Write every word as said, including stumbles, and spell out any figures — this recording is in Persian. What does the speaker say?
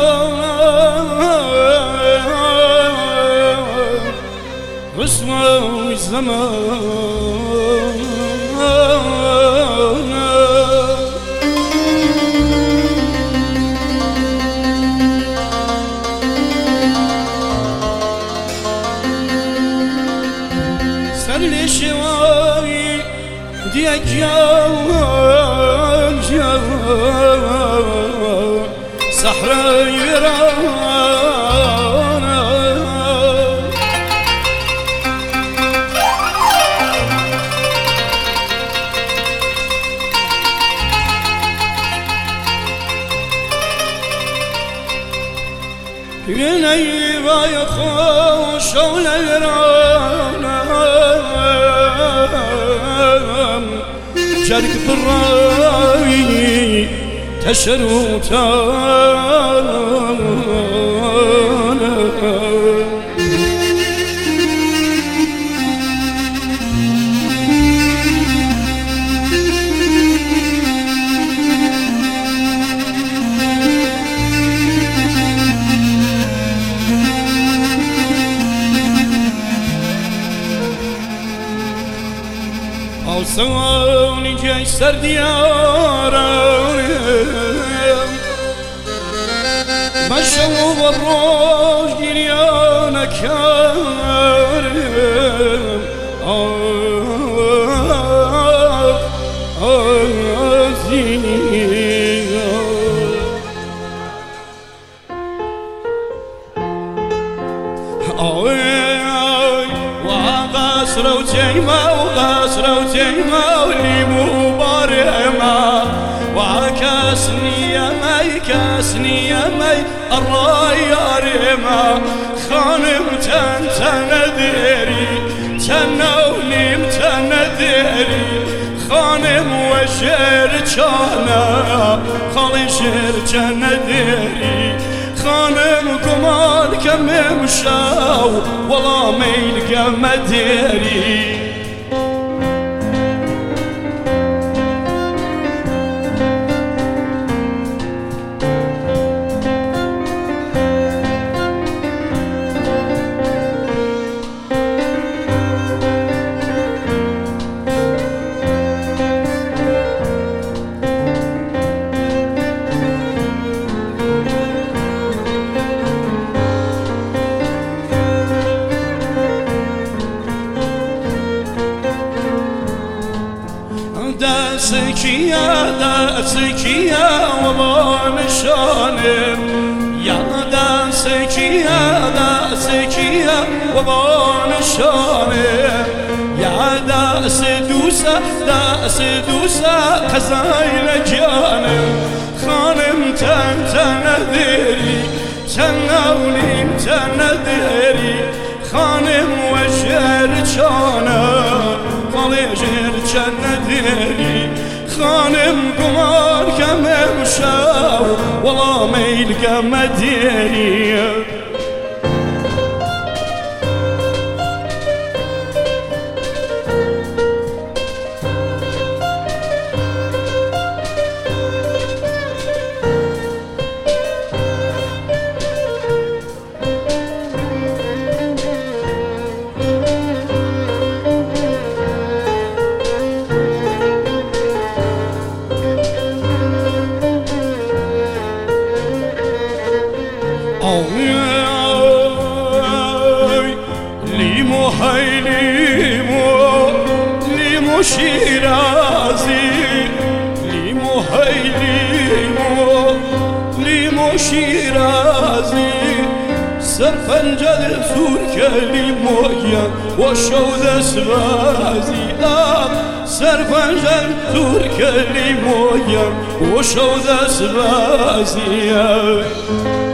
رسوى الزمان سر شوي ديك يا يا صحراء يرانا يني بايخوش ولا يرانا جارك بالراي تشروتانا أو سواني جاي سر ديارا مشوا بالروج ديانا كارم آه آه زينيا آه وقصر وجيمة وقصر وجيمة واللي مبارمة وعكسني يا مي كاسني يا مي الراية ريما خانم تندري تنوني تندري خانم وشر جانا خالي شر جندري خانم قمال كم مشاو والله ما يلقى مدري داسك يا داسك يا والله شانم يا داسك يا داسك يا والله شانم يا داس دوسا داس دوسا خزايل جانم خانم تن تندري تنولي تندري خانم وشر جانم خالجر جندري خانم قمار كم مشاو والله ما يلقى مدري ليمو هاي ليمو ليمو شيرازي ليمو هاي ليمو ليمو شيرازي سرفنجل سورك ليمويا وشود سبازي سرفنجل سورك ليمويا وشود سبازي